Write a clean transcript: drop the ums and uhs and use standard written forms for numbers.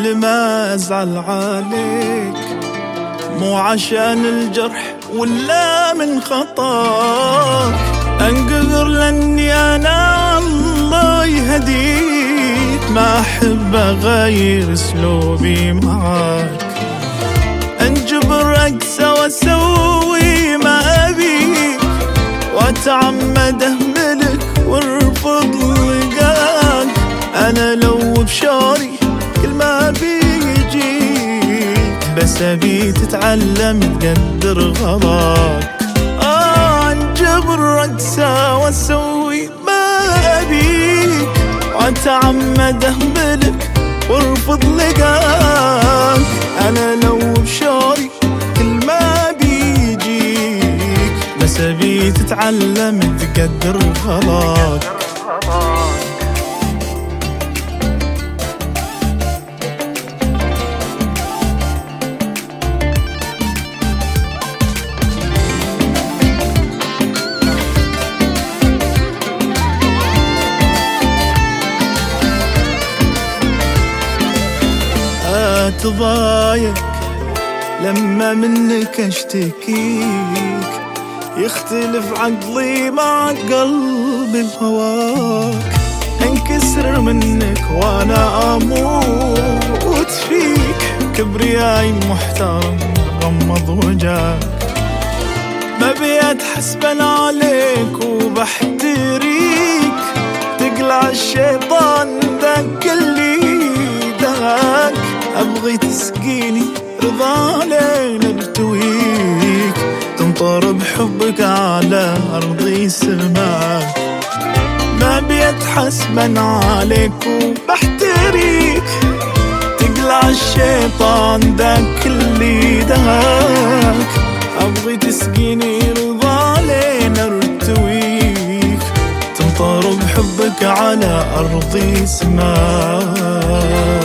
قبل ما أزعل عليك، مو عشان الجرح ولا من خطاك، أنقذر لأني أنا الله يهديك، ما أحب أغير أسلوبي معاك، أنجبر أقسى وأسوي ما أبيك، وأتعمد أهملك وارفض لقاك، أنا لو بشوري كل ما بيجيك، بس أبي تتعلم تقدر غلاك، أنجبر أقسى وأسوي ما أبيك، وأتعمد أهملك وارفض لقاك، أنا لو بشوري كل ما بيجيك، بس أبي تتعلم تقدر غلاك. أتضايق لما منك أشتكيك، يختلف عقلي مع قلبي بهواك، انكسر منك وانا اموت فيك، كبرياي محترم غمض وجهك، ببي اتحسبن عليك وبحتريك، تقلع الشيطان ذاك اللي دهاك، ابغي تسقيني رضا لين ارتويك، تمطر بحبك على أرضي سماك، ما بيتحسبن عليك وبحتريك، تقلع الشيطان ذاك اللي دهاك، أبغي تسقيني رضا لين ارتويك، تمطر بحبك على أرضي سماك.